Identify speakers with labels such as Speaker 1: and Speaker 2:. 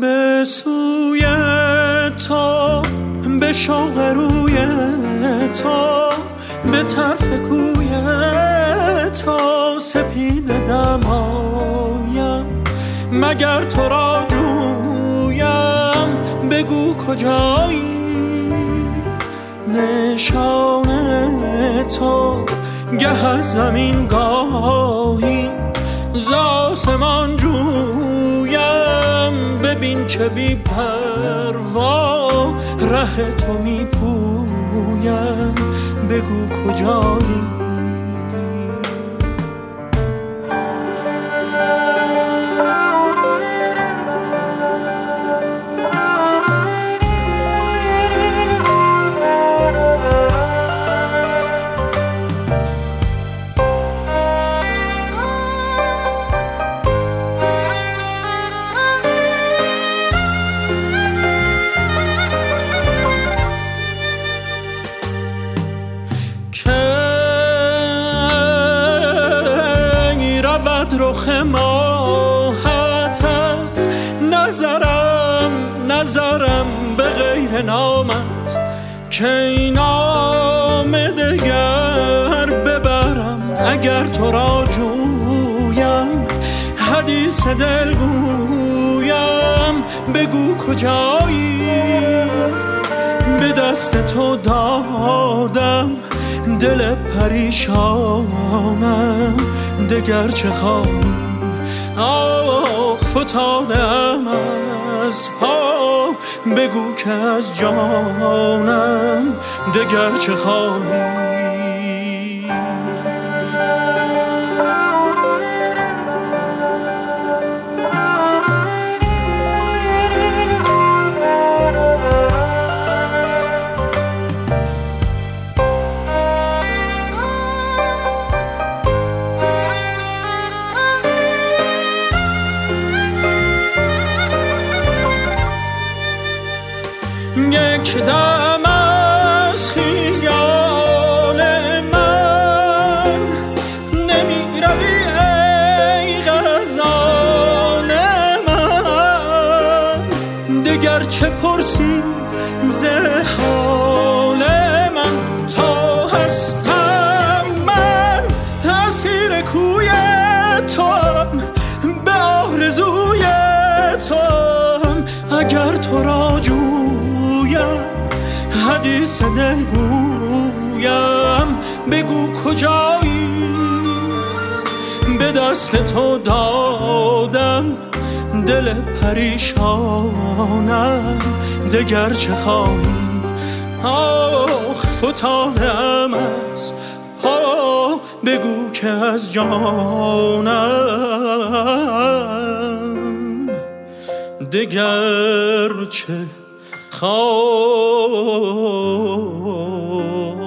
Speaker 1: به سوی تو، به شوق روی تو، به طرف کوی تو سپیده دمایم. مگر تو را جویم بگو کجایی، نشان تو گه از زمین گاهی ز آسمان جویم. ببین چه بی پروا ره تو می پویم، بگو کجایی. رخ ماهت از نظرم به غیر نامت، که این نام دگر ببرم اگر تو را جویم. حدیث دل گویم بگو کجایی، به دست تو دادم دل پریشانم، دگر چه خواهی. آخ فتادم از پا، بگو که از جانم دگر چه خواهی. یک دم از خیال من نمی روی ای غزال من، دگر چه پرسی ز حال من. تا هستم من اسیر کوی توام، به آرزوی توام. اگر تو را حدیث دل گویم بگو کجایی، به دست تو دادم دل پریشانم، دگر چه خواهی. آخ فتادم از پا، بگو که از جانم دگر چه خواهی.